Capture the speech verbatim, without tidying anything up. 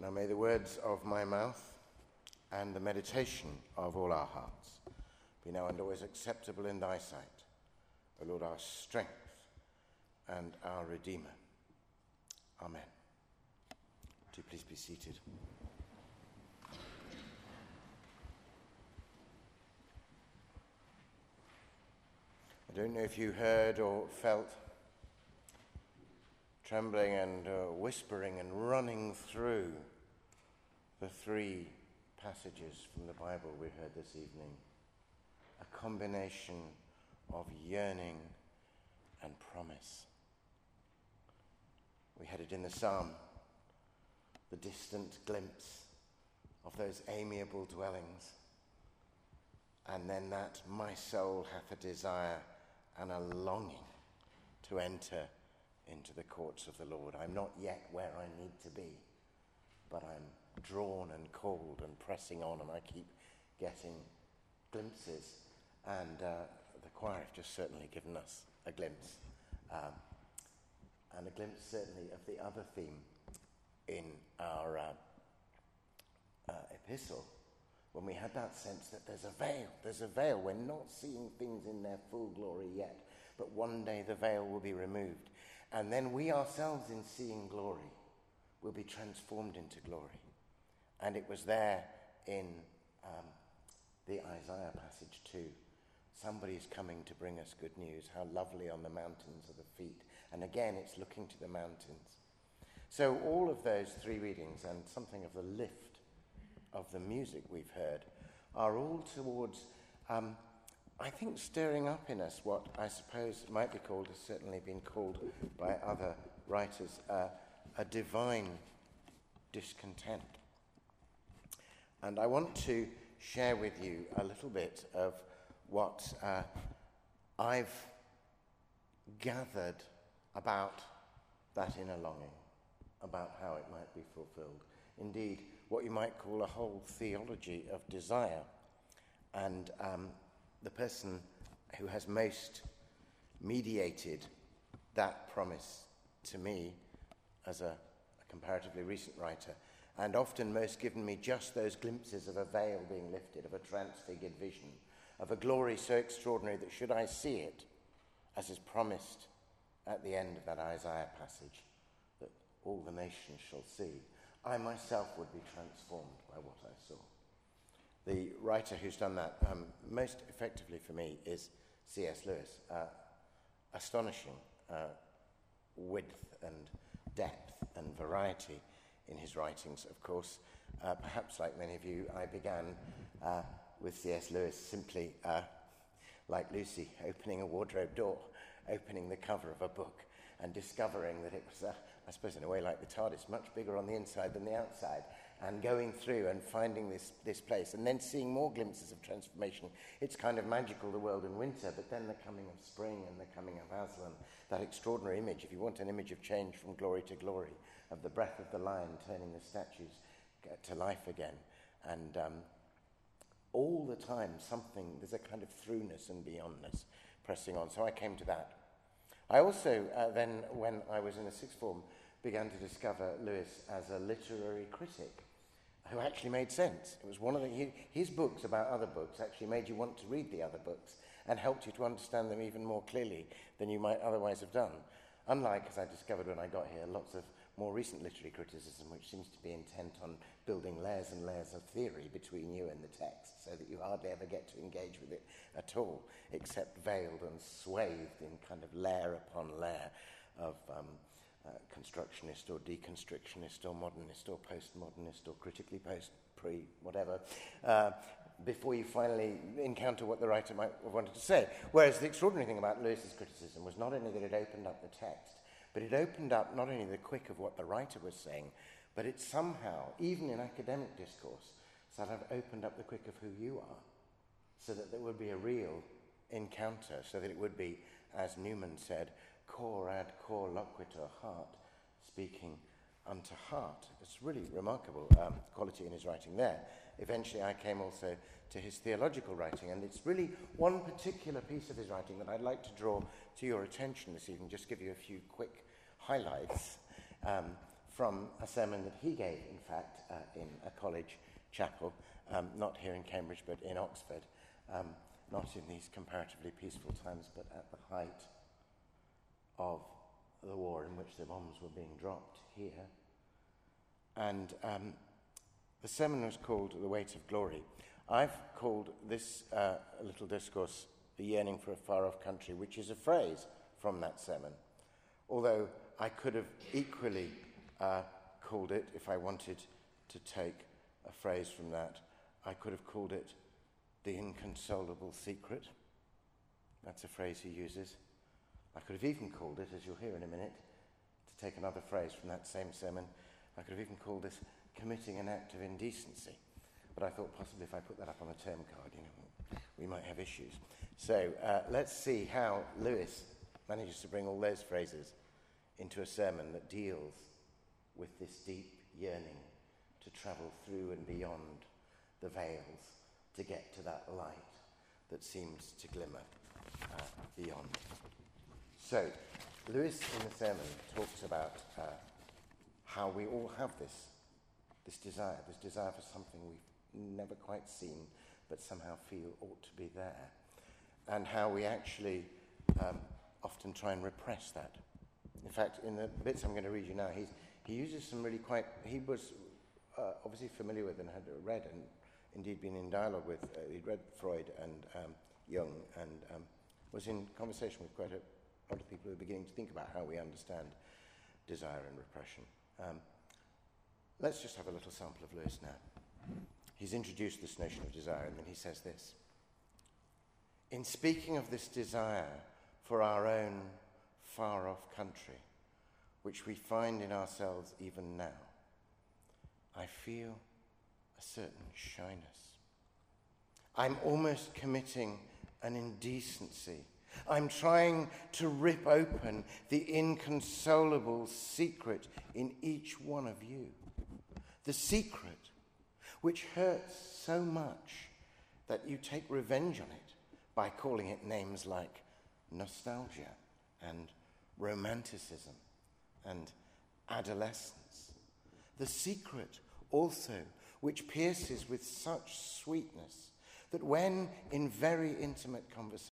Now may the words of my mouth and the meditation of all our hearts be now and always acceptable in thy sight, O Lord, our strength and our Redeemer. Amen. Do please be seated. I don't know if you heard or felt trembling and uh, whispering and running through the three passages from the Bible we heard this evening. A combination of yearning and promise. We had it in the psalm, the distant glimpse of those amiable dwellings. And then that, my soul hath a desire and a longing to enter into the courts of the Lord. I'm not yet where I need to be, but I'm drawn and called and pressing on, and I keep getting glimpses. And uh, the choir have just certainly given us a glimpse, um, and a glimpse certainly of the other theme in our uh, uh, epistle, when we had that sense that there's a veil, there's a veil. We're not seeing things in their full glory yet, but one day the veil will be removed. And then we ourselves, in seeing glory, will be transformed into glory. And it was there in um, the Isaiah passage too. Somebody's coming to bring us good news. How lovely on the mountains are the feet. And again, it's looking to the mountains. So all of those three readings and something of the lift of the music we've heard are all towards, um, I think, stirring up in us what I suppose might be called, has certainly been called by other writers, uh, a divine discontent. And I want to share with you a little bit of what uh, I've gathered about that inner longing, about how it might be fulfilled. Indeed, what you might call a whole theology of desire. And um, the person who has most mediated that promise to me as a, a comparatively recent writer, and often most given me just those glimpses of a veil being lifted, of a transfigured vision, of a glory so extraordinary that should I see it, as is promised at the end of that Isaiah passage, that all the nations shall see, I myself would be transformed by what I saw. The writer who's done that um, most effectively for me is C S Lewis. Uh, astonishing uh, width and depth and variety in his writings, of course. Uh, perhaps like many of you, I began uh, with C S Lewis simply uh, like Lucy, opening a wardrobe door, opening the cover of a book and discovering that it was, uh, I suppose in a way like the TARDIS, much bigger on the inside than the outside, and going through and finding this, this place, and then seeing more glimpses of transformation. It's kind of magical, the world in winter, but then the coming of spring and the coming of Aslan, that extraordinary image, if you want an image of change from glory to glory, of the breath of the lion turning the statues to life again, and um, all the time something, there's a kind of throughness and beyondness pressing on. So I came to that. I also uh, then, when I was in the sixth form, began to discover Lewis as a literary critic who actually made sense. It was one of the, he, his books about other books actually made you want to read the other books and helped you to understand them even more clearly than you might otherwise have done. Unlike, as I discovered when I got here, lots of more recent literary criticism, which seems to be intent on building layers and layers of theory between you and the text, so that you hardly ever get to engage with it at all, except veiled and swathed in kind of layer upon layer of um, uh, constructionist or deconstructionist or modernist or postmodernist or critically post, pre, whatever, uh, before you finally encounter what the writer might have wanted to say. Whereas the extraordinary thing about Lewis's criticism was not only that it opened up the text, but it opened up not only the quick of what the writer was saying, but it somehow, even in academic discourse, sort of opened up the quick of who you are, so that there would be a real encounter, so that it would be, as Newman said, cor ad cor loquitur, heart speaking unto heart. It's really remarkable um, quality in his writing there. Eventually I came also to his theological writing, and it's really one particular piece of his writing that I'd like to draw to your attention this evening, just give you a few quick highlights. Um, from a sermon that he gave, in fact, uh, in a college chapel, um, not here in Cambridge, but in Oxford, um, not in these comparatively peaceful times, but at the height of the war in which the bombs were being dropped here. And um, the sermon was called The Weight of Glory. I've called this uh, little discourse The Yearning for a Far-Off Country, which is a phrase from that sermon, although I could have equally uh, called it, if I wanted to take a phrase from that, I could have called it The Inconsolable Secret. That's a phrase he uses. I could have even called it, as you'll hear in a minute, to take another phrase from that same sermon, I could have even called this Committing an Act of Indecency. But I thought possibly if I put that up on a term card, you know, we might have issues. So uh, let's see how Lewis manages to bring all those phrases into a sermon that deals with this deep yearning to travel through and beyond the veils to get to that light that seems to glimmer uh, beyond. So, Lewis in the sermon talks about uh, how we all have this, this desire, this desire for something we've never quite seen, but somehow feel ought to be there, and how we actually um, often try and repress that. In fact, in the bits I'm going to read you now, he's, he uses some really quite, he was uh, obviously familiar with and had read and indeed been in dialogue with, uh, he'd read Freud and um, Jung, and um, was in conversation with quite a lot of people who are beginning to think about how we understand desire and repression. Um, let's just have a little sample of Lewis now. He's introduced this notion of desire, and then he says this. In speaking of this desire for our own far-off country, which we find in ourselves even now, I feel a certain shyness. I'm almost committing an indecency. I'm trying to rip open the inconsolable secret in each one of you. The secret which hurts so much that you take revenge on it by calling it names like nostalgia and romanticism and adolescence. The secret also which pierces with such sweetness that when in very intimate conversation